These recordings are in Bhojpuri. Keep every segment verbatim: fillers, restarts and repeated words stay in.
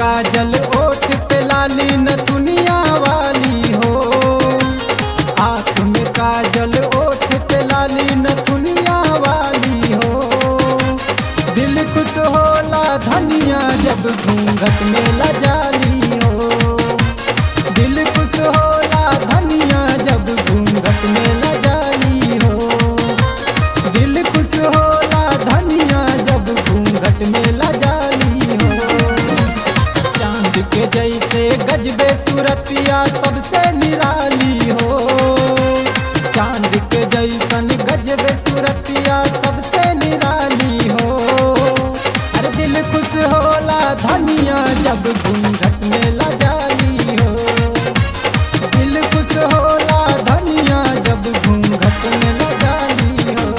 काजल ओठ पे लाली नथुनिया वाली हो। आँख में काजल ओठ पे लाली नथुनिया वाली हो। दिल खुश होला धनिया जब घूंघट में लजाली हो। दिल खुश होला धनिया जब घूंघट में लजाली हो। दिल खुश होला धनिया जब घूंघट में लजाली हो। चांद के जैसे गजबे सूरतिया सबसे निराली हो। चांद के जैसन गजबे सूरतिया सबसे निराली हो। अरे दिल खुश होला धनिया जब घूंघट में लजाली हो। दिल खुश होला धनिया जब घूंघट में लजाली हो।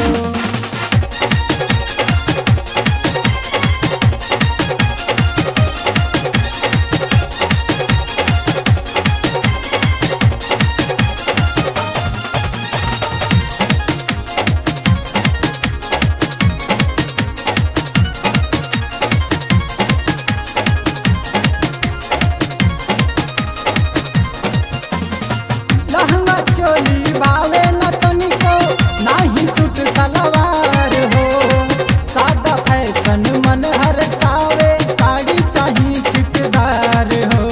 लहंगा चोली बावे न तनिको नाही सूट सलवार हो। सादा फैशन मन हर सावे साड़ी चाही छिटदार हो।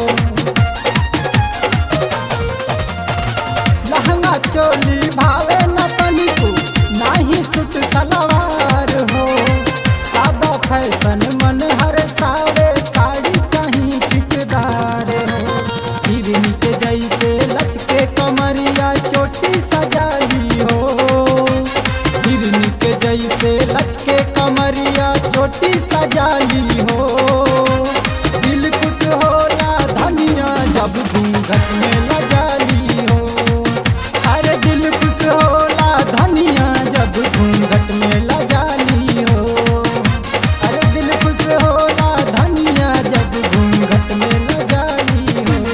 लहंगा चोली भावे न तनिको नाही सूट सलवार हो। सादा फैशन मन हर सावे साड़ी चाही छिटदार हो। हिरनी के जैसे लचके कमरिया चोटी सजाली हो। हिरनी के जैसे लचके कमरिया चोटी सजाली हो। दिल खुश होला धनिया जब घूंघट में लजाली हो। अरे दिल खुश होला धनिया जब घूंघट में लजाली हो। अरे दिल खुश होला धनिया जब घूंघट में लजाली हो।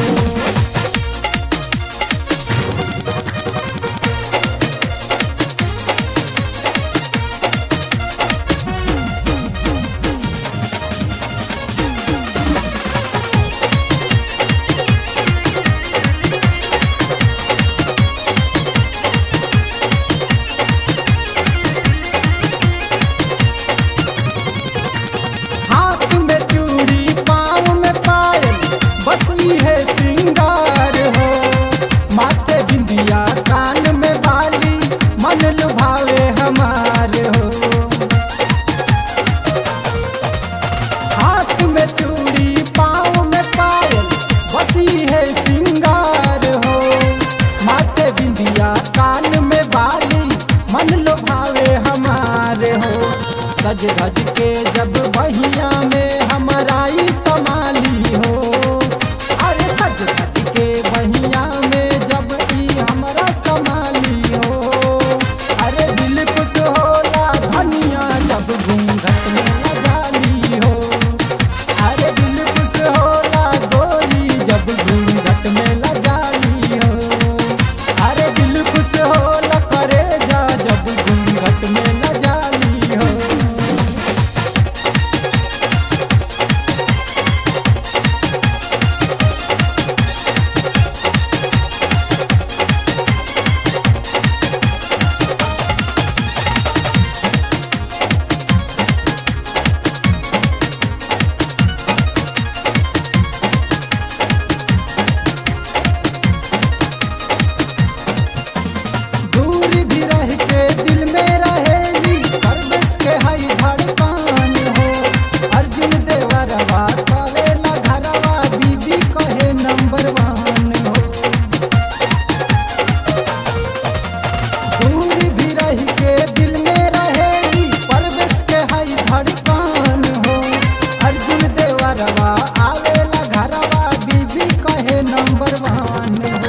हाथ में चूड़ी पाँव में पायल बस है सिंगार हो। माथे बिंदिया कान में बाली मन लुभावे हमार हो। हाथ में चूड़ी पाँव में पायल बस है सिंगार हो। माथे बिंदिया कान में बाली मन लुभावे हमार हो। सज धज के जब बहिया में हमाराई समाली हो। अरे सज धज के बहिया में जब ई हमारा समाली हो। अरे दिल खुश होला धनिया जब घूंघट में लजाली हो। अरे दिल खुश होला गोरी जब घूंघट में लजाली हो। अरे दिल खुश होला करेजा जब घूंघट में लजाली हो। दूर भी रह के दिल में रहेली परवेश के हई धड़कन हो। अर्जुन देवरवा करेला घरवा बीबी कहे नंबर वन हो। दूर भी रह के दिल में रहेली परवेश के हई धड़कन हो। अर्जुन देवरवा आवेला घरवा बीबी कहे नंबर वन हो।